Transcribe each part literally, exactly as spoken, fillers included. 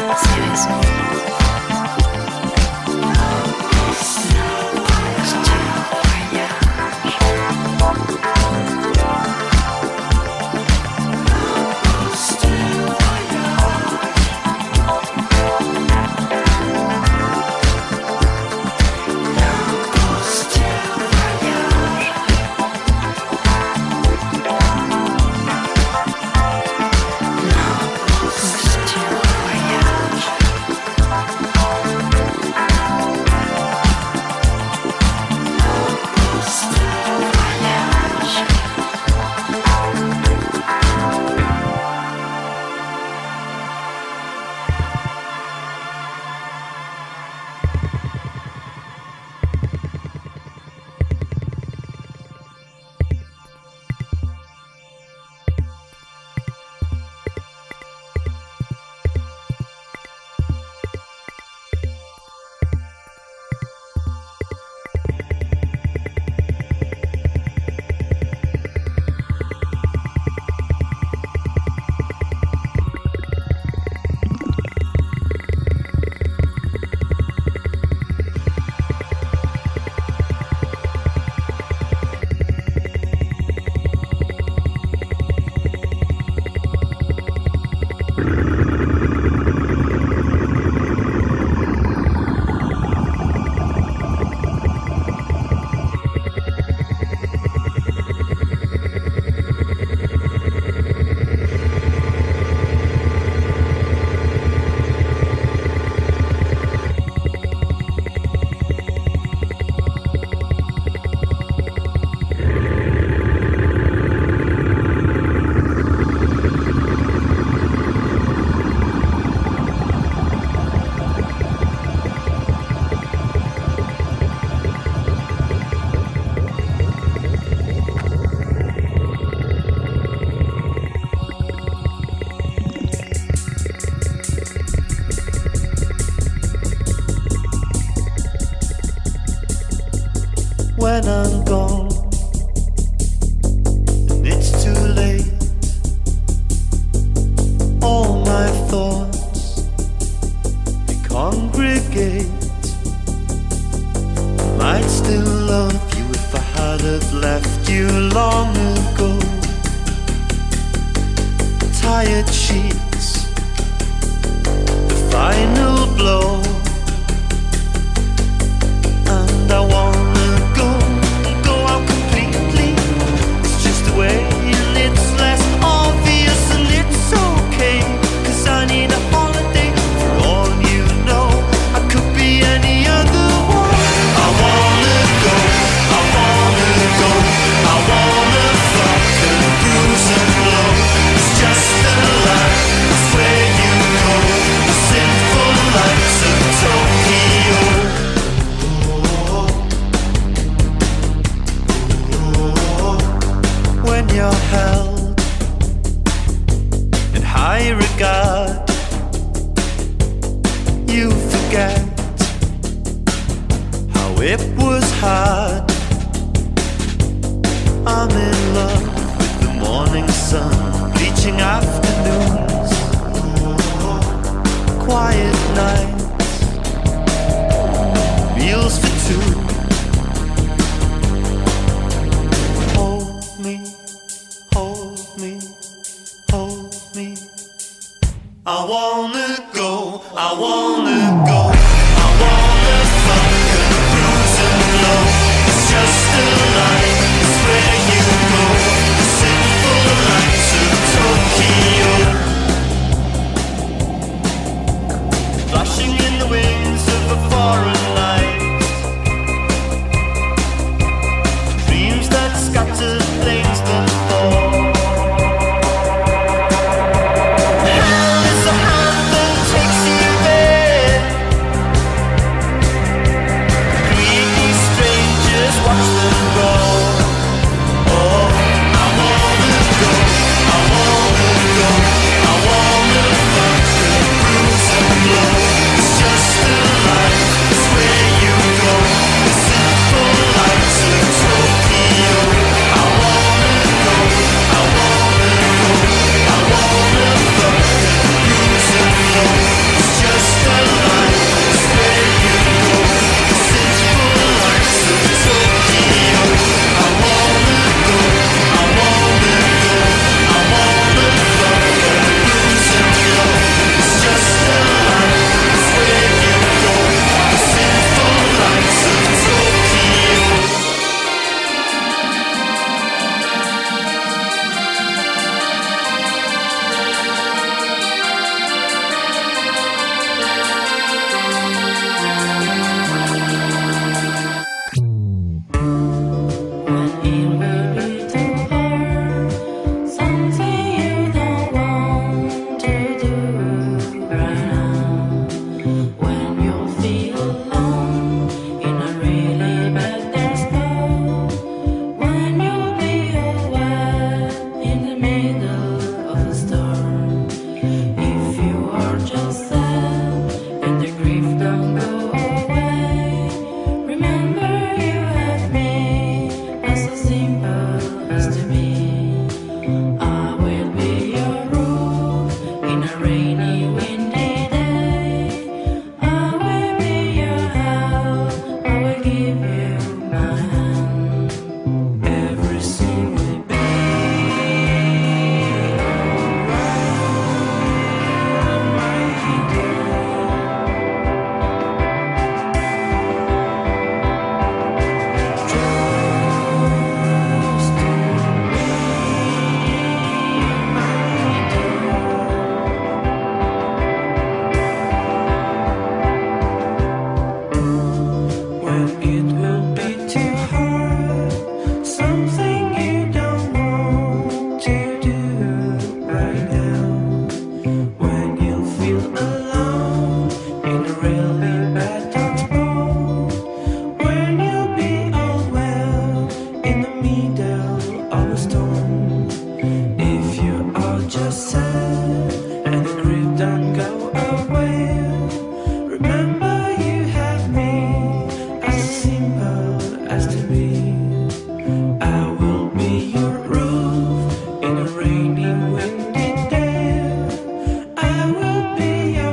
when I'm gone and it's too late. All my thoughts, they congregate. I might still love you if I had have left you long ago. Tired sheets, the final blow. And I wanna go, go out completely. It's just the way, and it's less obvious, and it's okay. Cause I need a holiday, for all you know. I could be any other one. I wanna go, I wanna go, I wanna fuck and bruise and blow. It's just a lie, it's where you go. The sinful lights of Tokyo. When you're held in high regard, you forget how it was hard. I'm in love with the morning sun, bleaching afternoons, quiet nights, meals for two. Hold me, hold me, hold me. I wanna go, I wanna go, I wanna fuck and bruise and blow. It's just a lie, it's where you go. The sinful lights of Tokyo, flashing in the winds of a foreign night. Dreams that scatter, flames that fall. Hell is a hand that takes you there. Rainy, windy day, I will be your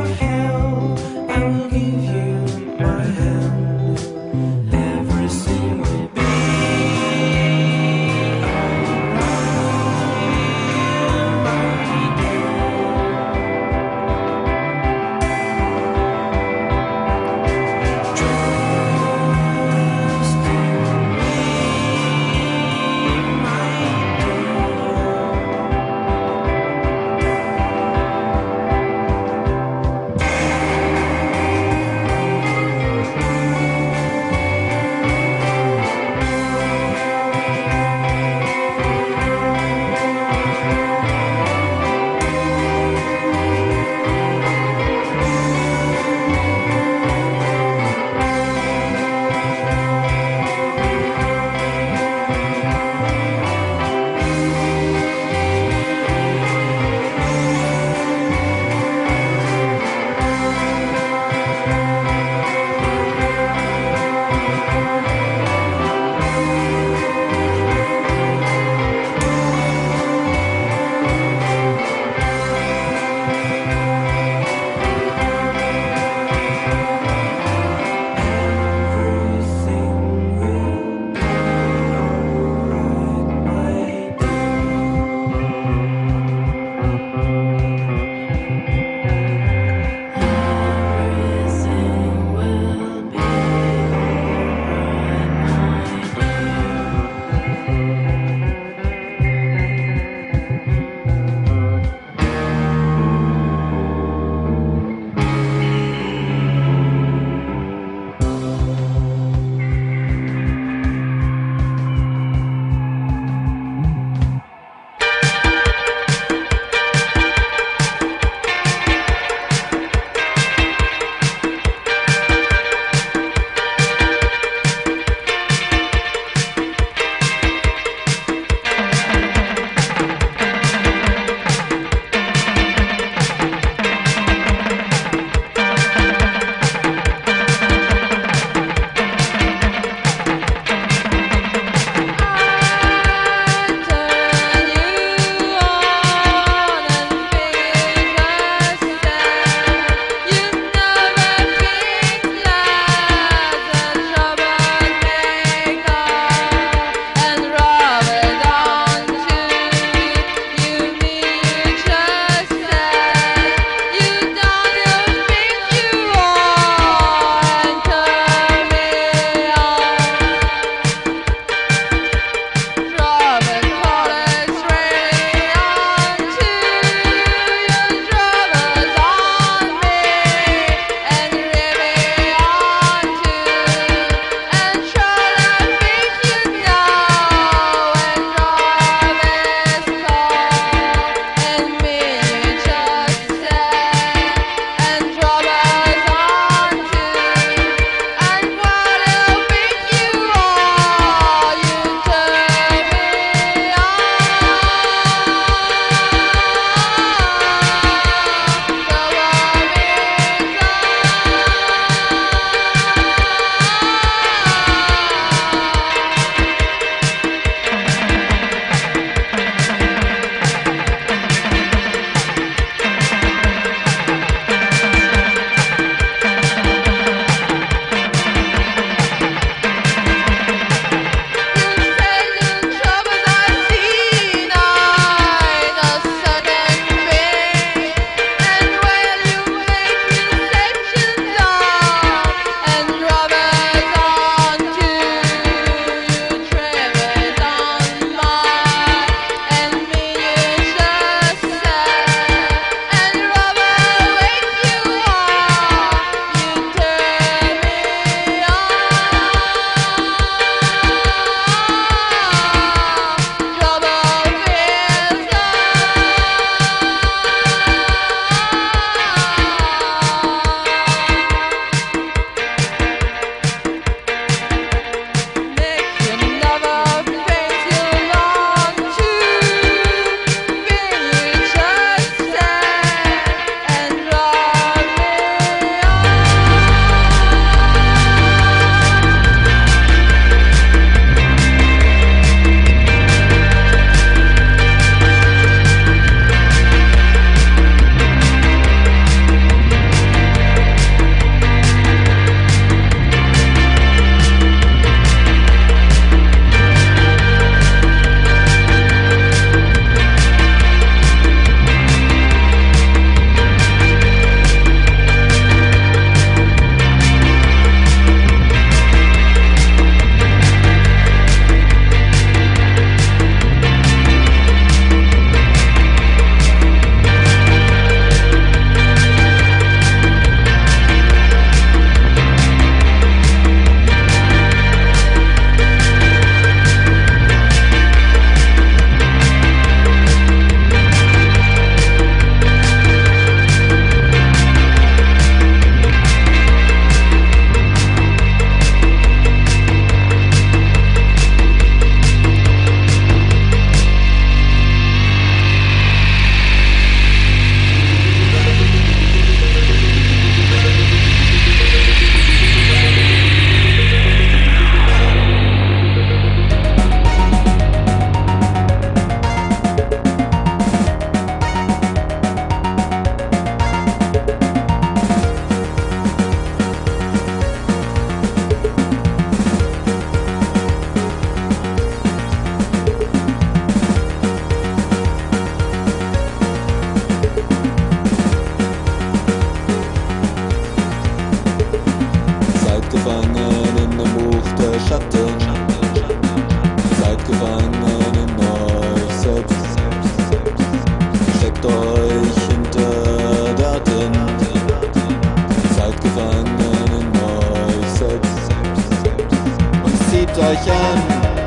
euch an.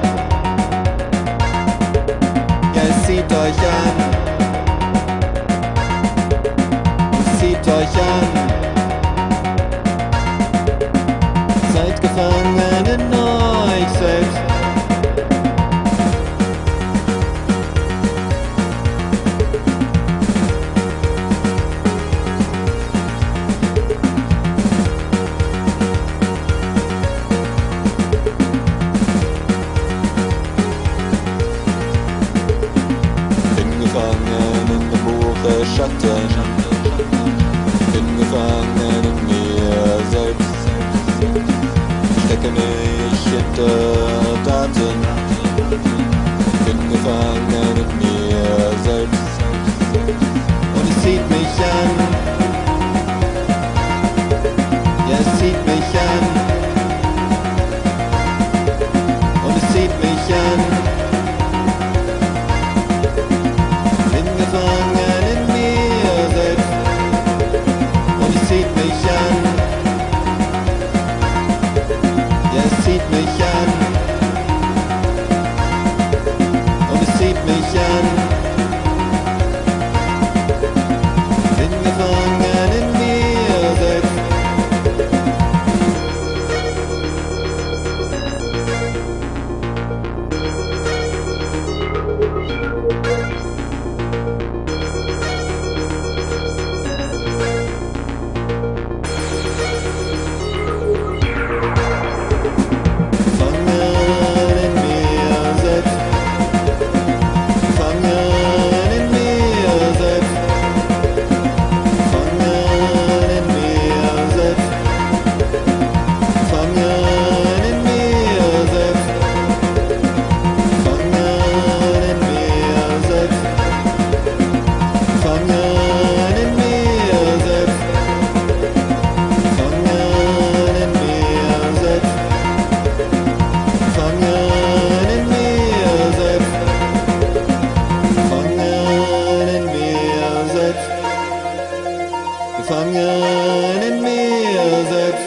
Ja, es zieht euch an. Es zieht euch an. Seid gefangen in euch selbst. Schatten, bin gefangen in mir selbst, stecke mich hinter Daten, bin gefangen in mir selbst und es zieht mich an, ja es zieht mich an und es zieht mich an, bin gefangen. Zieht mich an und es zieht mich an. Bin gefangen in mir selbst. Gefangen in mir selbst.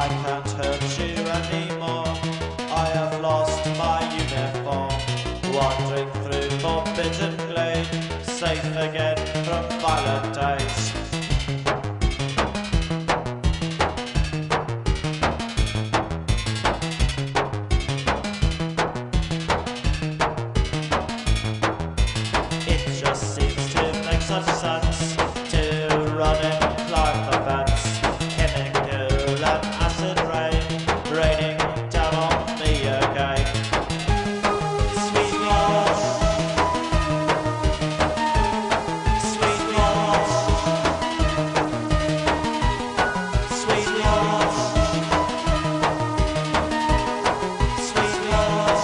I can't hurt you anymore. I have lost my uniform. Wandering through forbidden glade, safe again from violent days. It just seems to make such sense to run and climb the fence. Chemical and acid rain raining down on me again. Sweet Lord, sweet Lord, sweet Lord, sweet Lord.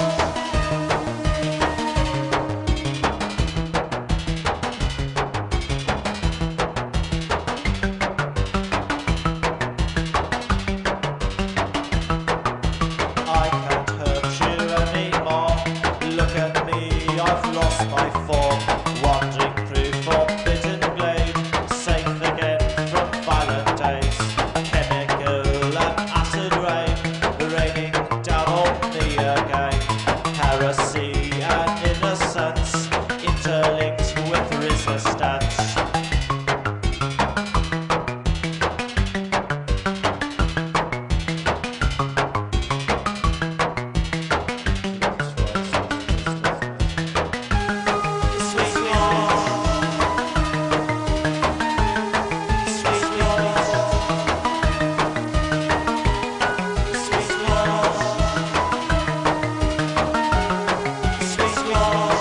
I can't hurt you anymore. Look at me, I've lost my form. Wandering through forbidden glade, safe again from violent days. Chemical and acid rain raining down on me again. Heresy and innocence interlinked with resistance. Sweet Lord, sweet Lord, sweet Lord, sweet Lord,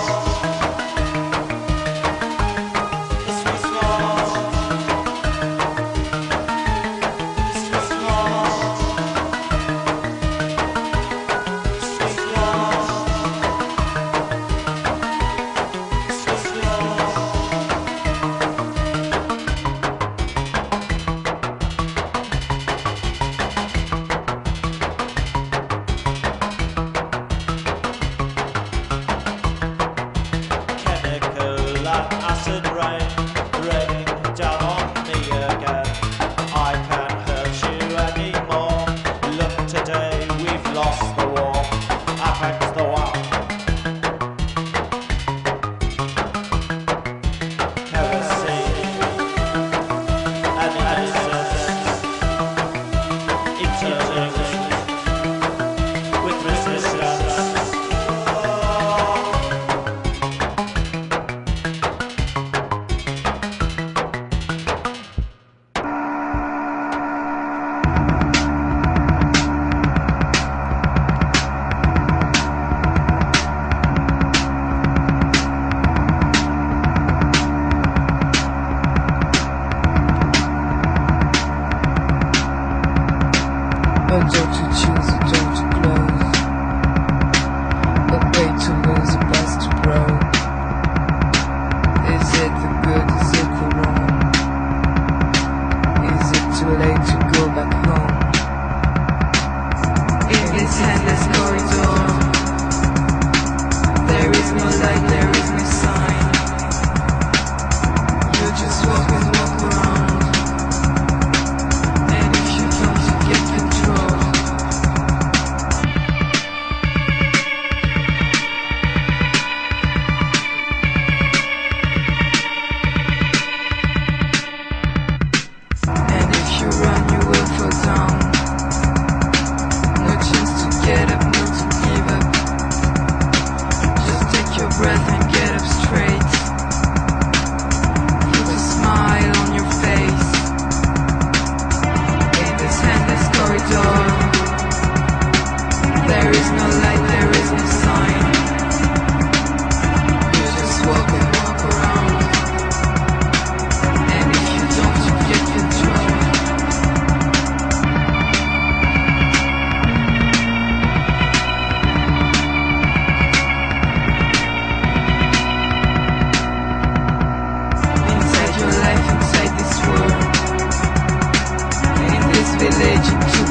sweet Lord, sweet Lord, sweet Lord. Chemical and acid rain raining down on me again. I can't hurt you anymore. Look, today we've lost the war. Against the wall. Heresy and innocence interlinked with resistance. A door to choose, a door to close, a way to lose, a bus to grow. Is it the good, is it the wrong? Is it too late to go back home? In this endless corridor, there is no light, there is no sign. You just walk and walk around. And if you don't, you get control. And if you run, you will fall down. No chance to get up, no to give up. Just take your breath and get up straight. Put a smile on your face. In this endless corridor, there is no light, there is no sign. You just walk and walk around. And if you don't, you get control. Inside your life, inside this world, in this village, in